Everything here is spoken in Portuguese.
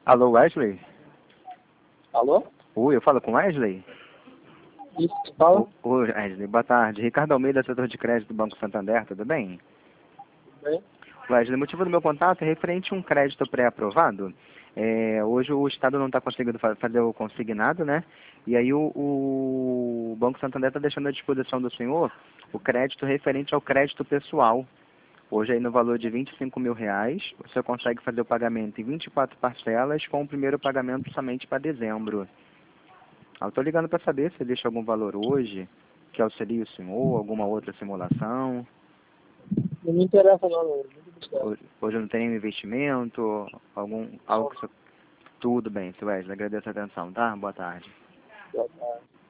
Alô, Wesley? Alô? Oi, eu falo com Wesley? Isso, fala. Oi, Wesley, boa tarde. Ricardo Almeida, setor de crédito do Banco Santander, tudo bem? Tudo bem? Wesley, o motivo do meu contato é referente a um crédito pré-aprovado. Hoje o Estado não está conseguindo fazer o consignado, né? E aí o Banco Santander está deixando à disposição do senhor o crédito referente ao crédito pessoal. Hoje aí no valor de R$ 25.000, você consegue fazer o pagamento em 24 parcelas com o primeiro pagamento somente para dezembro. Eu estou ligando para saber se existe algum valor hoje que auxilie o senhor, alguma outra simulação. Não me interessa não, muito obrigado. Hoje não tem nenhum investimento, algo que... Tudo bem, seu Wesley, agradeço a atenção, tá? Boa tarde. Boa tarde.